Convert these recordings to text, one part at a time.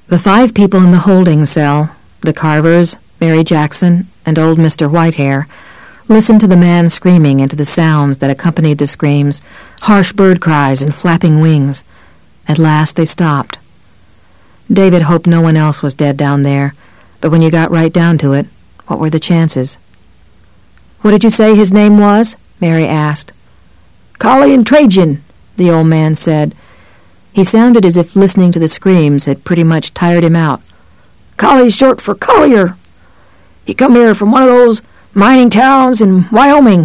The 5 people in the holding cell, the Carvers, Mary Jackson, and old Mr. Whitehair, listened to the man screaming and to the sounds that accompanied the screams, harsh bird cries and flapping wings. At last they stopped. David hoped no one else was dead down there, but when you got right down to it, what were the chances? "What did you say his name was?" Mary asked. "Collie Trajan," the old man said. He sounded as if listening to the screams had pretty much tired him out. "Collie's short for Collier. He come here from one of those mining towns in Wyoming,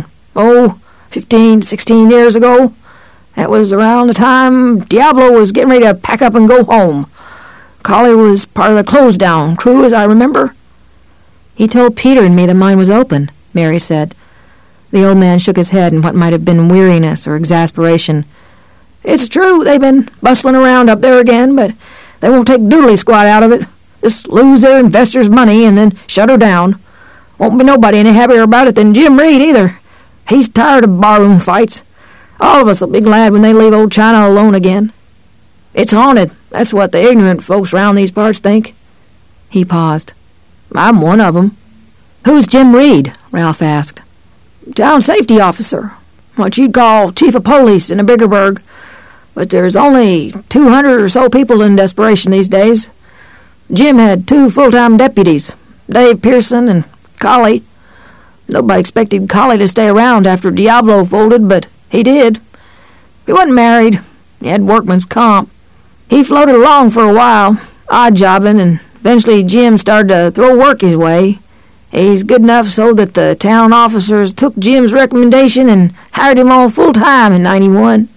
15, 16 years ago. That was around the time Diablo was getting ready to pack up and go home. Collie was part of the close-down crew, as I remember." "He told Peter and me the mine was open," Mary said. The old man shook his head in what might have been weariness or exasperation. "It's true they've been bustling around up there again, but they won't take doodly squat out of it. Just lose their investors' money and then shut her down. Won't be nobody any happier about it than Jim Reed, either. He's tired of barroom fights. All of us will be glad when they leave old China alone again. It's haunted. That's what the ignorant folks round these parts think." He paused. "I'm one of 'em." "Who's Jim Reed?" Ralph asked. "Town safety officer. What you'd call chief of police in a Biggerburg. But there's only 200 or so people in Desperation these days. Jim had 2 full-time deputies, Dave Pearson and Collie. Nobody expected Collie to stay around after Diablo folded, but he did. He wasn't married. He had workman's comp. He floated along for a while, odd-jobbing, and eventually Jim started to throw work his way. He's good enough so that the town officers took Jim's recommendation and hired him on full-time in '91.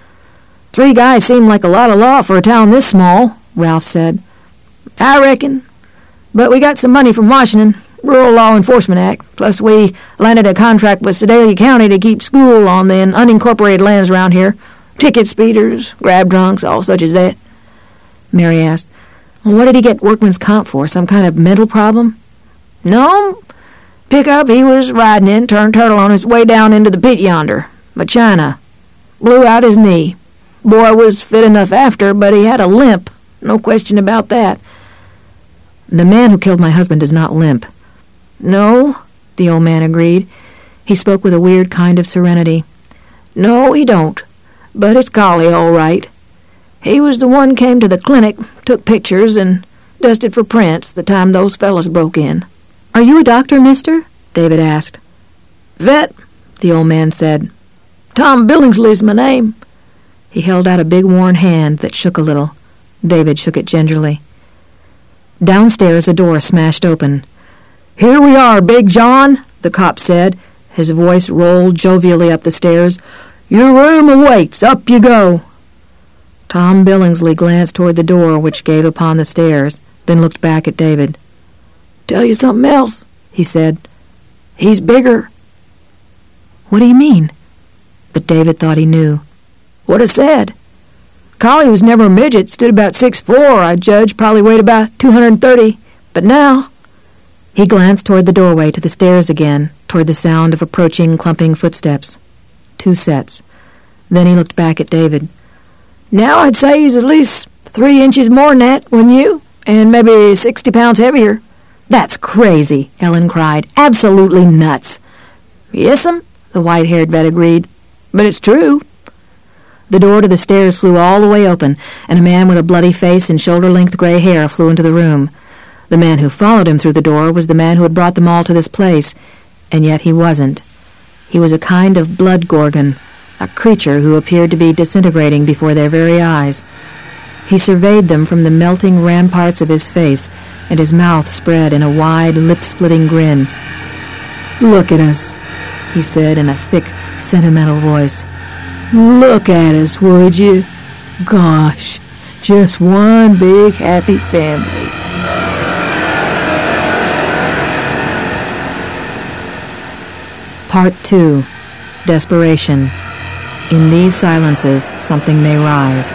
3 guys seemed like a lot of law for a town this small," Ralph said. "I reckon. But we got some money from Washington, Rural Law Enforcement Act, plus we landed a contract with Sedalia County to keep school on the unincorporated lands around here. Ticket speeders, grab drunks, all such as that." Mary asked, "Well, what did he get workman's comp for? Some kind of mental problem?" "No. Pickup he was riding in turned turtle on his way down into the pit yonder. But China. Blew out his knee. Boy was fit enough after, but he had a limp. No question about that." "The man who killed my husband does not limp." "No," the old man agreed. He spoke with a weird kind of serenity. "No, he don't. But it's Collie, all right. He was the one came to the clinic, took pictures, and dusted for prints the time those fellas broke in." "Are you a doctor, mister?" David asked. "Vet," the old man said. "Tom Billingsley's my name." He held out a big worn hand that shook a little. David shook it gingerly. Downstairs a door smashed open. "Here we are, Big John," the cop said. His voice rolled jovially up the stairs. "Your room awaits. Up you go." Tom Billingsley glanced toward the door which gave upon the stairs, then looked back at David. "Tell you something else," he said. "He's bigger." "What do you mean?" But David thought he knew. "What I said. Collie was never a midget, stood about 6'4", I judge, probably weighed about 230. But now—" He glanced toward the doorway to the stairs again, toward the sound of approaching, clumping footsteps. 2 sets. Then he looked back at David. "Now I'd say he's at least 3 inches more than that, wouldn't you? And maybe 60 pounds heavier." "That's crazy," Ellen cried. "Absolutely nuts." "Yes'm," the white-haired vet agreed. "But it's true." The door to the stairs flew all the way open, and a man with a bloody face and shoulder-length gray hair flew into the room. The man who followed him through the door was the man who had brought them all to this place, and yet he wasn't. He was a kind of blood gorgon, a creature who appeared to be disintegrating before their very eyes. He surveyed them from the melting ramparts of his face, and his mouth spread in a wide, lip-splitting grin. "Look at us," he said in a thick, sentimental voice. "Look at us, would you? Gosh, just one big happy family." Part 2. Desperation. In these silences, something may rise.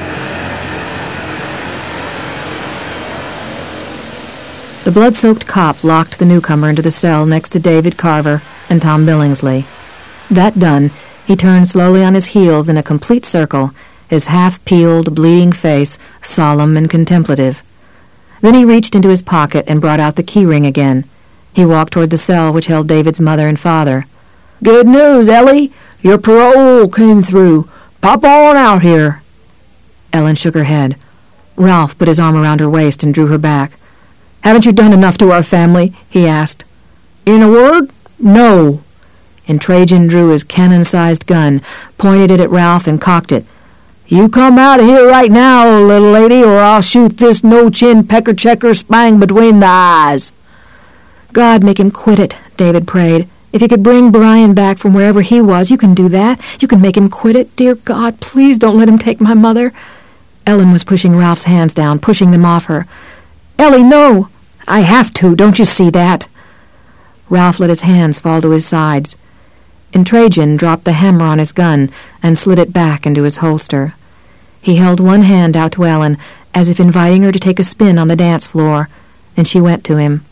The blood-soaked cop locked the newcomer into the cell next to David Carver and Tom Billingsley. That done, he turned slowly on his heels in a complete circle, his half-peeled, bleeding face solemn and contemplative. Then he reached into his pocket and brought out the key ring again. He walked toward the cell which held David's mother and father. "Good news, Ellie. Your parole came through. Pop on out here." Ellen shook her head. Ralph put his arm around her waist and drew her back. "Haven't you done enough to our family?" he asked. "In a word, no." And Trajan drew his cannon-sized gun, pointed it at Ralph, and cocked it. "You come out of here right now, little lady, or I'll shoot this no-chin pecker-checker spang between the eyes." "God, make him quit it," David prayed. "If you could bring Brian back from wherever he was, you can do that. You can make him quit it. Dear God, please don't let him take my mother." Ellen was pushing Ralph's hands down, pushing them off her. "Ellie, no! I have to, don't you see that?" Ralph let his hands fall to his sides. And Trajan dropped the hammer on his gun and slid it back into his holster. He held one hand out to Ellen, as if inviting her to take a spin on the dance floor, and she went to him.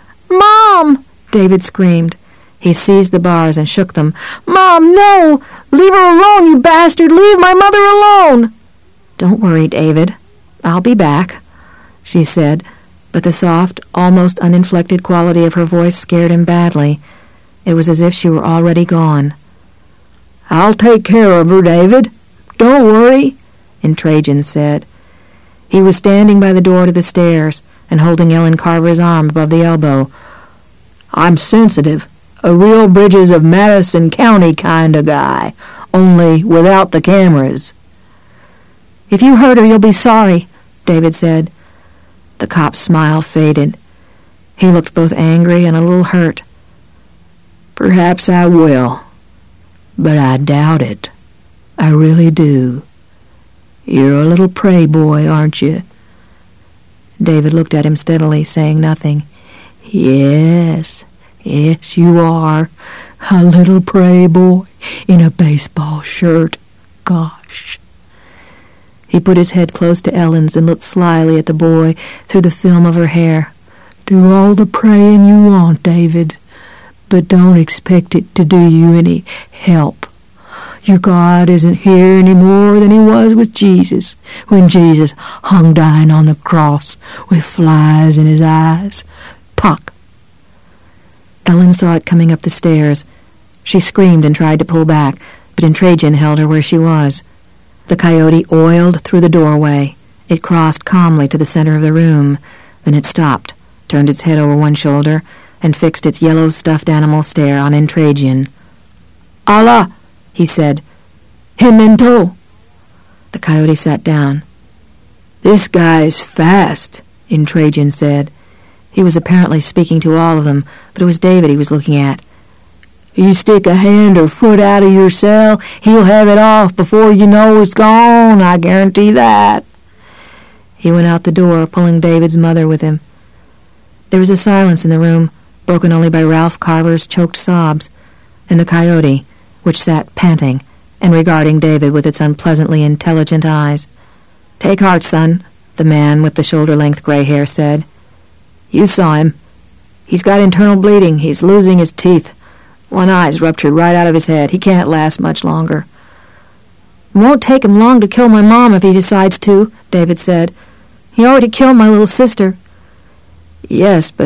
"Mom!" David screamed. He seized the bars and shook them. "Mom, no! Leave her alone, you bastard! Leave my mother alone!" "Don't worry, David. I'll be back," she said, but the soft, almost uninflected quality of her voice scared him badly. It was as if she were already gone. "I'll take care of her, David. Don't worry," Trajan said. He was standing by the door to the stairs and holding Ellen Carver's arm above the elbow. "I'm sensitive, a real Bridges of Madison County kind of guy, only without the cameras." "If you hurt her, you'll be sorry," David said. The cop's smile faded. He looked both angry and a little hurt. "Perhaps I will, but I doubt it. I really do. You're a little prey boy, aren't you?" David looked at him steadily, saying nothing. Yes, you are. A little prey boy in a baseball shirt. Gosh." He put his head close to Ellen's and looked slyly at the boy through the film of her hair. "Do all the praying you want, David, but don't expect it to do you any help. Your God isn't here any more than he was with Jesus, when Jesus hung dying on the cross with flies in his eyes. Puck." Ellen saw it coming up the stairs. She screamed and tried to pull back, but Trajan held her where she was. The coyote oiled through the doorway. It crossed calmly to the center of the room. Then it stopped, turned its head over one shoulder, and fixed its yellow stuffed animal stare on Trajan. "Allah," he said. "Him in tow." The coyote sat down. "This guy's fast," Trajan said. He was apparently speaking to all of them, but it was David he was looking at. "You stick a hand or foot out of your cell, he'll have it off before you know it's gone, I guarantee that." He went out the door, pulling David's mother with him. There was a silence in the room, broken only by Ralph Carver's choked sobs, and the coyote, which sat panting and regarding David with its unpleasantly intelligent eyes. "Take heart, son," the man with the shoulder-length gray hair said. "You saw him. He's got internal bleeding. He's losing his teeth. One eye's ruptured right out of his head. He can't last much longer." "It won't take him long to kill my mom if he decides to," David said. "He already killed my little sister." "Yes, but—"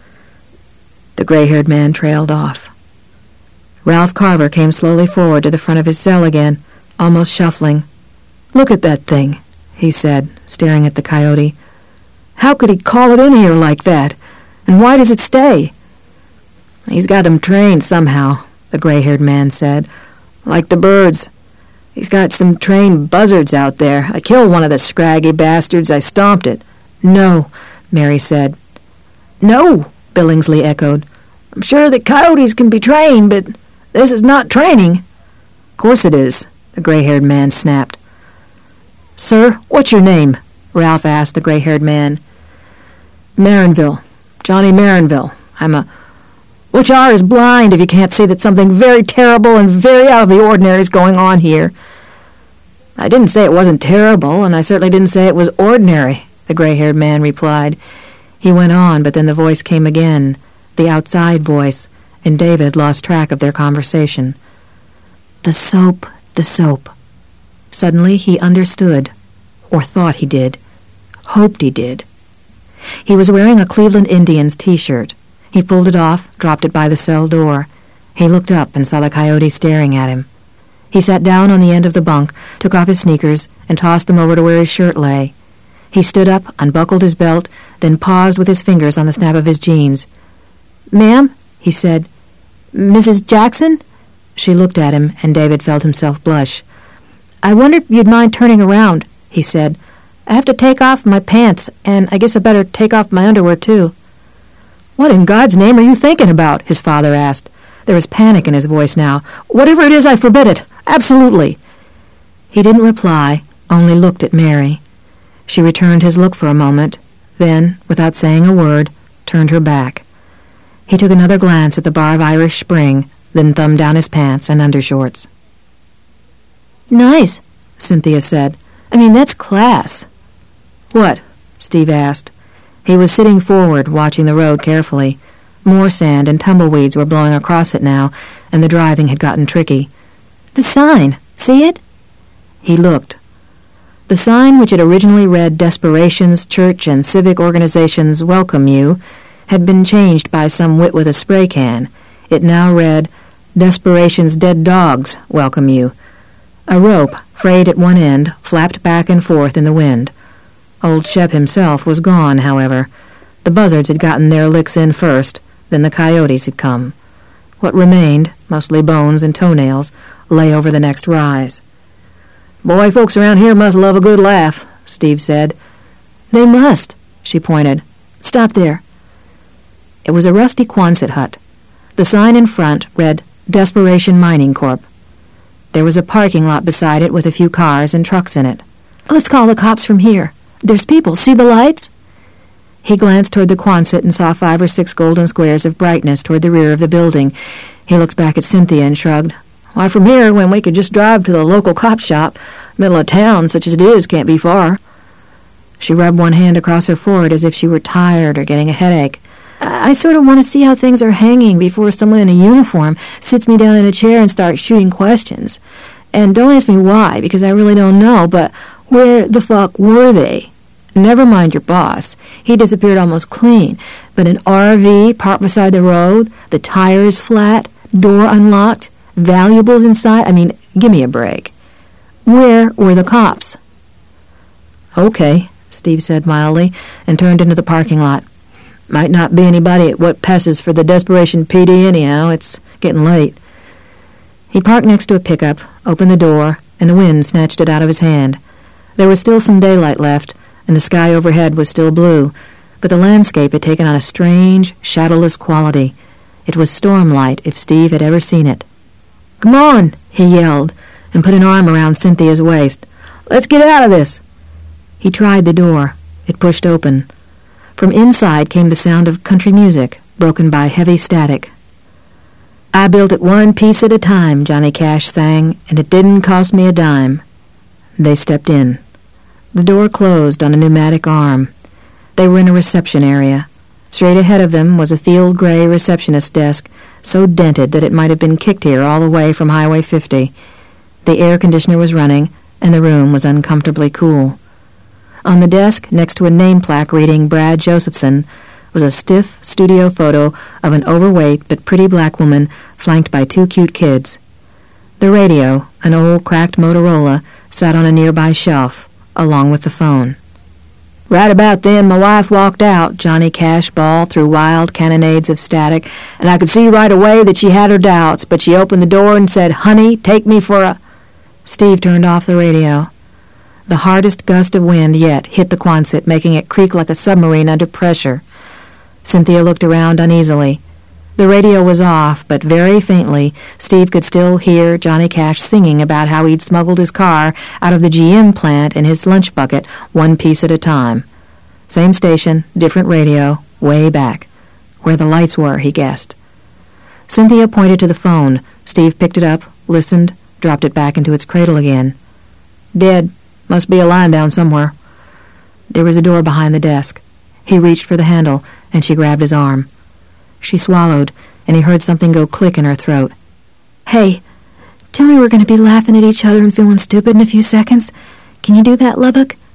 The gray-haired man trailed off. Ralph Carver came slowly forward to the front of his cell again, almost shuffling. "Look at that thing," he said, staring at the coyote. "How could he call it in here like that? And why does it stay?" "He's got 'em trained somehow," the gray-haired man said. "Like the birds. He's got some trained buzzards out there. I killed one of the scraggy bastards. I stomped it." "No," Mary said. "No," Billingsley echoed. "I'm sure that coyotes can be trained, but this is not training." "Of course it is," the gray-haired man snapped. "Sir, what's your name?" Ralph asked the gray-haired man. "Marinville. Johnny Marinville. I'm a—" "Which eye is blind if you can't see that something very terrible and very out of the ordinary is going on here?" "I didn't say it wasn't terrible, and I certainly didn't say it was ordinary," the gray-haired man replied. He went on, but then the voice came again, the outside voice, and David lost track of their conversation. The soap, the soap. Suddenly he understood, or thought he did, hoped he did. He was wearing a Cleveland Indians t-shirt. He pulled it off, dropped it by the cell door. He looked up and saw the coyote staring at him. He sat down on the end of the bunk, took off his sneakers, and tossed them over to where his shirt lay. He stood up, unbuckled his belt, then paused with his fingers on the snap of his jeans. "Ma'am," he said. "Mrs. Jackson?" She looked at him, and David felt himself blush. "I wonder if you'd mind turning around," he said. "I have to take off my pants, and I guess I better take off my underwear, too." "What in God's name are you thinking about?" his father asked. There was panic in his voice now. "Whatever it is, I forbid it. Absolutely." He didn't reply, only looked at Mary. She returned his look for a moment, then, without saying a word, turned her back. He took another glance at the bar of Irish Spring, then thumbed down his pants and undershorts. "Nice," Cynthia said. "I mean, that's class." "What?" Steve asked. He was sitting forward, watching the road carefully. More sand and tumbleweeds were blowing across it now, and the driving had gotten tricky. "The sign. See it?" He looked. The sign, which had originally read Desperations Church and Civic Organizations Welcome You, had been changed by some wit with a spray can. It now read, Desperations Dead Dogs Welcome You. A rope, frayed at one end, flapped back and forth in the wind. Old Shep himself was gone, however. The buzzards had gotten their licks in first, then the coyotes had come. What remained, mostly bones and toenails, lay over the next rise. "Boy, folks around here must love a good laugh," Steve said. "They must," she pointed. "Stop there." It was a rusty Quonset hut. The sign in front read Desperation Mining Corp. There was a parking lot beside it with a few cars and trucks in it. "Let's call the cops from here. There's people. See the lights?" He glanced toward the Quonset and saw 5 or 6 golden squares of brightness toward the rear of the building. He looked back at Cynthia and shrugged. "Why, from here, when we could just drive to the local cop shop, middle of town, such as it is, can't be far." She rubbed one hand across her forehead as if she were tired or getting a headache. "I sort of want to see how things are hanging before someone in a uniform sits me down in a chair and starts shooting questions. And don't ask me why, because I really don't know, but where the fuck were they? Never mind your boss. He disappeared almost clean. But an RV parked beside the road, the tires flat, door unlocked, valuables inside. I mean, give me a break. Where were the cops?" "Okay," Steve said mildly, and turned into the parking lot. "Might not be anybody at what passes for the Desperation PD anyhow. It's getting late." He parked next to a pickup, opened the door, and the wind snatched it out of his hand. There was still some daylight left, and the sky overhead was still blue, but the landscape had taken on a strange, shadowless quality. It was stormlight if Steve had ever seen it. "Come on," he yelled, and put an arm around Cynthia's waist. "Let's get out of this." He tried the door. It pushed open. From inside came the sound of country music, broken by heavy static. "I built it one piece at a time," Johnny Cash sang, "and it didn't cost me a dime." They stepped in. The door closed on a pneumatic arm. They were in a reception area. Straight ahead of them was a field gray receptionist desk, so dented that it might have been kicked here all the way from Highway 50. The air conditioner was running, and the room was uncomfortably cool. On the desk, next to a name plaque reading Brad Josephson, was a stiff studio photo of an overweight but pretty black woman flanked by 2 cute kids. The radio, an old cracked Motorola, sat on a nearby shelf, along with the phone. "Right about then, my wife walked out," Johnny Cash bawled through wild cannonades of static, "and I could see right away that she had her doubts, but she opened the door and said, 'Honey, take me for a—'" Steve turned off the radio. The hardest gust of wind yet hit the Quonset, making it creak like a submarine under pressure. Cynthia looked around uneasily. The radio was off, but very faintly Steve could still hear Johnny Cash singing about how he'd smuggled his car out of the GM plant in his lunch bucket, one piece at a time. Same station, different radio, way back. Where the lights were, he guessed. Cynthia pointed to the phone. Steve picked it up, listened, dropped it back into its cradle again. "Dead. Must be a line down somewhere." There was a door behind the desk. He reached for the handle, and she grabbed his arm. She swallowed, and he heard something go click in her throat. "Hey, tell me we're going to be laughing at each other and feeling stupid in a few seconds. Can you do that, Lubbock?"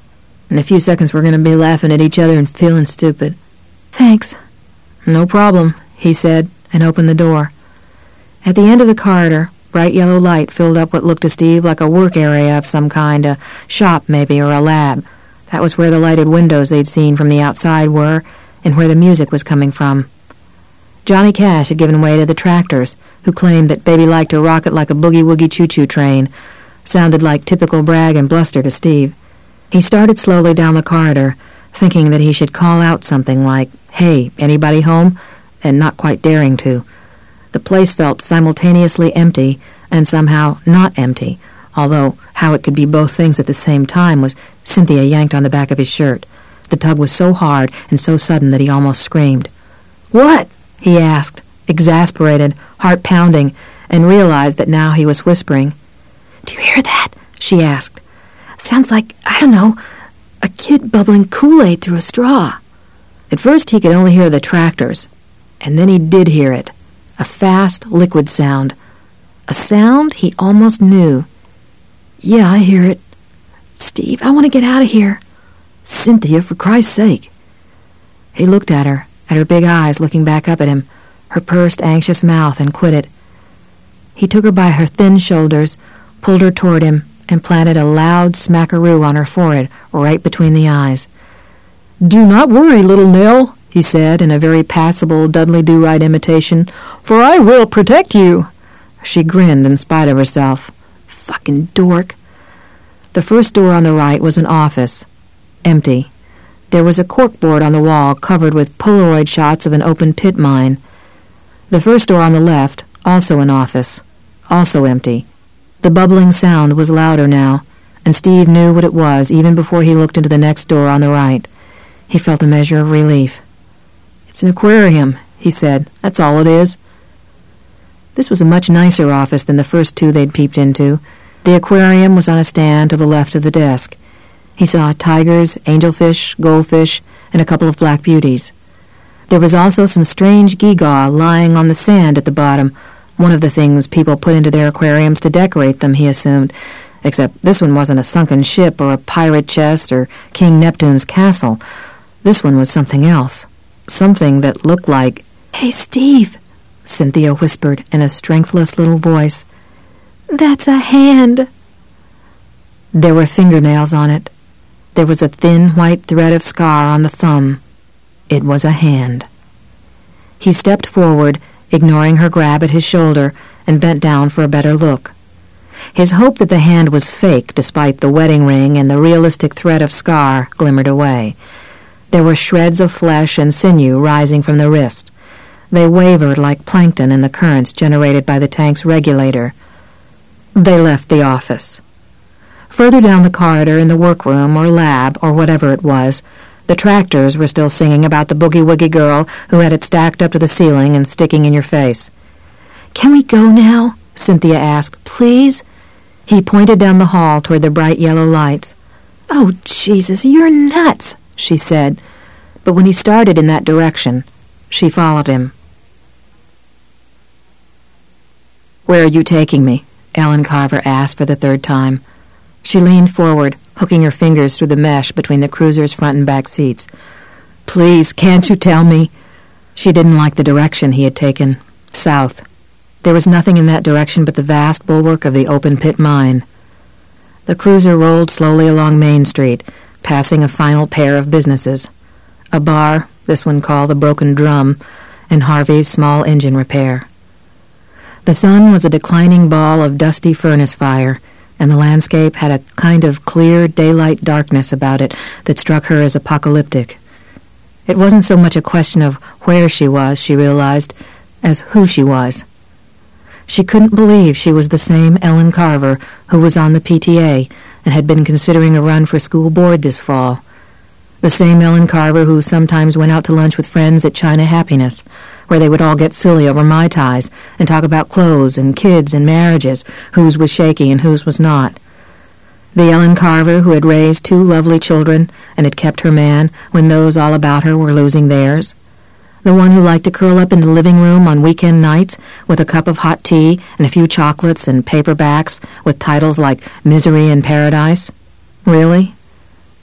In a few seconds we're going to be laughing at each other and feeling stupid." "Thanks." "No problem," he said, and opened the door. At the end of the corridor, bright yellow light filled up what looked to Steve like a work area of some kind, a shop maybe, or a lab. That was where the lighted windows they'd seen from the outside were, and where the music was coming from. Johnny Cash had given way to the Tractors, who claimed that Baby liked to rock it like a boogie-woogie choo-choo train. Sounded like typical brag and bluster to Steve. He started slowly down the corridor, thinking that he should call out something like, "Hey, anybody home?" and not quite daring to. The place felt simultaneously empty and somehow not empty, although how it could be both things at the same time was Cynthia yanked on the back of his shirt. The tug was so hard and so sudden that he almost screamed. "What?" he asked, exasperated, heart pounding, and realized that now he was whispering. "Do you hear that?" she asked. "Sounds like, I don't know, a kid bubbling Kool-Aid through a straw." At first he could only hear the Tractors, and then he did hear it. A fast, liquid sound. A sound he almost knew. "Yeah, I hear it. Steve, I want to get out of here." "Cynthia, for Christ's sake." He looked at her big eyes looking back up at him, her pursed, anxious mouth, and quitted. He took her by her thin shoulders, pulled her toward him, and planted a loud smackaroo on her forehead, right between the eyes. "Do not worry, little Nell," he said in a very passable Dudley Do-Right imitation, "for I will protect you." She grinned in spite of herself. Fucking dork. The first door on the right was an office. Empty. There was a corkboard on the wall covered with Polaroid shots of an open pit mine. The first door on the left, also an office. Also empty. The bubbling sound was louder now, and Steve knew what it was even before he looked into the next door on the right. He felt a measure of relief. "It's an aquarium," he said. "That's all it is." This was a much nicer office than the first two they'd peeped into. The aquarium was on a stand to the left of the desk. He saw tigers, angelfish, goldfish, and a couple of black beauties. There was also some strange gewgaw lying on the sand at the bottom, one of the things people put into their aquariums to decorate them, he assumed, except this one wasn't a sunken ship or a pirate chest or King Neptune's castle. This one was something else. Something that looked like... "Hey, Steve," Cynthia whispered in a strengthless little voice. "That's a hand." There were fingernails on it. There was a thin white thread of scar on the thumb. It was a hand. He stepped forward, ignoring her grab at his shoulder, and bent down for a better look. His hope that the hand was fake, despite the wedding ring and the realistic thread of scar, glimmered away. There were shreds of flesh and sinew rising from the wrist. They wavered like plankton in the currents generated by the tank's regulator. They left the office. Further down the corridor in the workroom or lab or whatever it was, the Tractors were still singing about the boogie-woogie girl who had it stacked up to the ceiling and sticking in your face. "Can we go now?" Cynthia asked. "Please?" He pointed down the hall toward the bright yellow lights. "Oh, Jesus, you're nuts," she said. But when he started in that direction, she followed him. "Where are you taking me?" Ellen Carver asked for the third time. She leaned forward, hooking her fingers through the mesh between the cruiser's front and back seats. "Please, can't you tell me?" She didn't like the direction he had taken. South. There was nothing in that direction but the vast bulwark of the open pit mine. The cruiser rolled slowly along Main Street, passing a final pair of businesses. A bar, this one called the Broken Drum, and Harvey's small engine repair. The sun was a declining ball of dusty furnace fire, and the landscape had a kind of clear daylight darkness about it that struck her as apocalyptic. It wasn't so much a question of where she was, she realized, as who she was. She couldn't believe she was the same Ellen Carver who was on the PTA and had been considering a run for school board this fall. The same Ellen Carver who sometimes went out to lunch with friends at China Happiness, where they would all get silly over Mai Tais and talk about clothes and kids and marriages, whose was shaky and whose was not. The Ellen Carver who had raised 2 lovely children and had kept her man when those all about her were losing theirs. The one who liked to curl up in the living room on weekend nights with a cup of hot tea and a few chocolates and paperbacks with titles like Misery in Paradise. Really?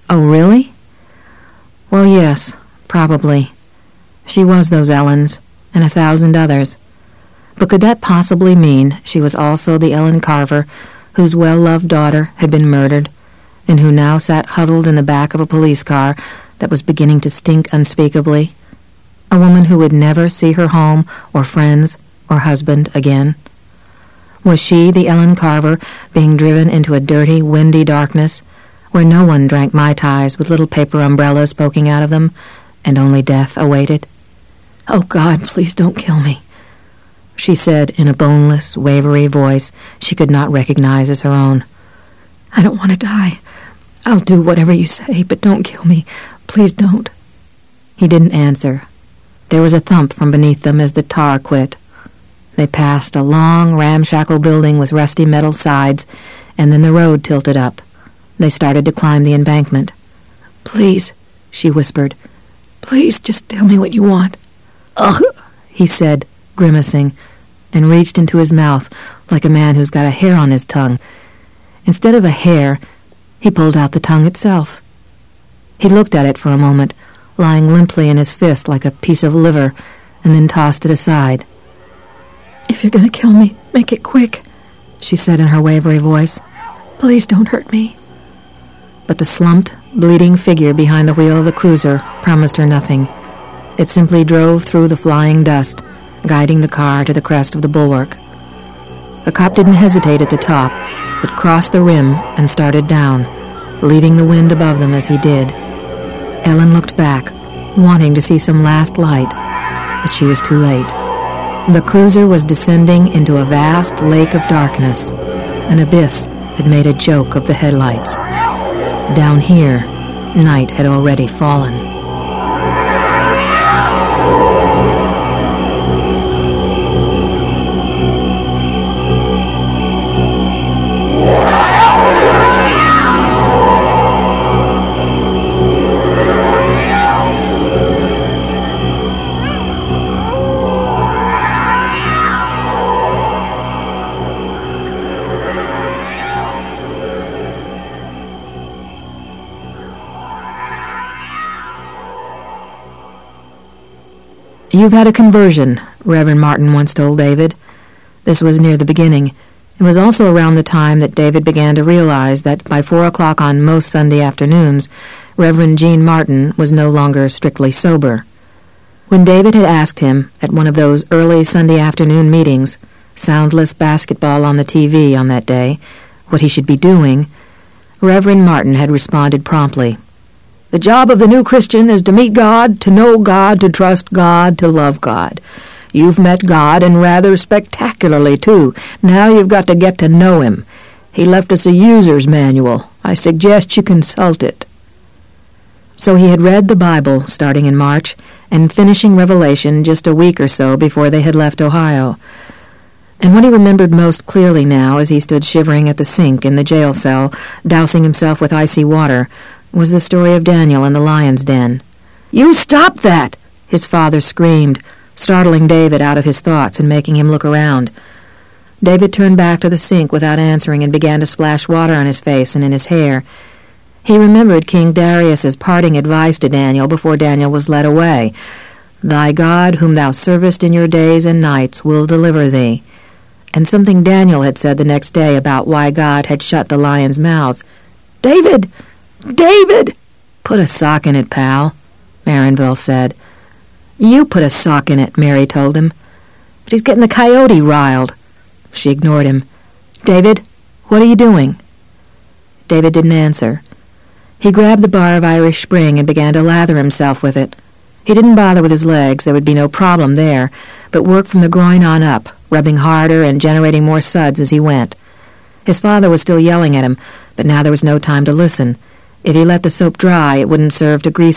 Oh, really? Well, yes, probably. She was those Ellens, and 1,000 others. But could that possibly mean she was also the Ellen Carver whose well-loved daughter had been murdered, and who now sat huddled in the back of a police car that was beginning to stink unspeakably? A woman who would never see her home or friends or husband again? Was she, the Ellen Carver, being driven into a dirty, windy darkness where no one drank Mai Tais with little paper umbrellas poking out of them, and only death awaited? "Oh, God, please don't kill me," she said in a boneless, wavery voice she could not recognize as her own. "I don't want to die. I'll do whatever you say, but don't kill me. Please don't." He didn't answer. There was a thump from beneath them as the tar quit. They passed a long, ramshackle building with rusty metal sides, and then the road tilted up. They started to climb the embankment. "Please," she whispered. "Please, just tell me what you want." "Ugh," he said, grimacing, and reached into his mouth like a man who's got a hair on his tongue. Instead of a hair, he pulled out the tongue itself. He looked at it for a moment, lying limply in his fist like a piece of liver, and then tossed it aside. "If you're going to kill me, make it quick," she said in her wavery voice. "Please don't hurt me." But the slumped, bleeding figure behind the wheel of the cruiser promised her nothing. It simply drove through the flying dust, guiding the car to the crest of the bulwark. The cop didn't hesitate at the top, but crossed the rim and started down, leaving the wind above them as he did. Ellen looked back, wanting to see some last light, but she was too late. The cruiser was descending into a vast lake of darkness. An abyss had made a joke of the headlights. Down here, night had already fallen. "You've had a conversion," Reverend Martin once told David. This was near the beginning. It was also around the time that David began to realize that by 4 o'clock on most Sunday afternoons, Reverend Gene Martin was no longer strictly sober. When David had asked him, at one of those early Sunday afternoon meetings, soundless basketball on the TV on that day, what he should be doing, Reverend Martin had responded promptly. "The job of the new Christian is to meet God, to know God, to trust God, to love God. You've met God, and rather spectacularly, too. Now you've got to get to know Him. He left us a user's manual. I suggest you consult it." So he had read the Bible starting in March and finishing Revelation just a week or so before they had left Ohio. And what he remembered most clearly now, as he stood shivering at the sink in the jail cell, dousing himself with icy water, was the story of Daniel in the lion's den. "You stop that!" his father screamed, startling David out of his thoughts and making him look around. David turned back to the sink without answering and began to splash water on his face and in his hair. He remembered King Darius's parting advice to Daniel before Daniel was led away. "Thy God, whom thou servest in your days and nights, will deliver thee." And something Daniel had said the next day about why God had shut the lions' mouths. "David! David!" "Put a sock in it, pal," Marinville said. "You put a sock in it," Mary told him. "But he's getting the coyote riled." She ignored him. "David, what are you doing?" David didn't answer. He grabbed the bar of Irish Spring and began to lather himself with it. He didn't bother with his legs, there would be no problem there, but worked from the groin on up, rubbing harder and generating more suds as he went. His father was still yelling at him, but now there was no time to listen. If he let the soap dry, it wouldn't serve to grease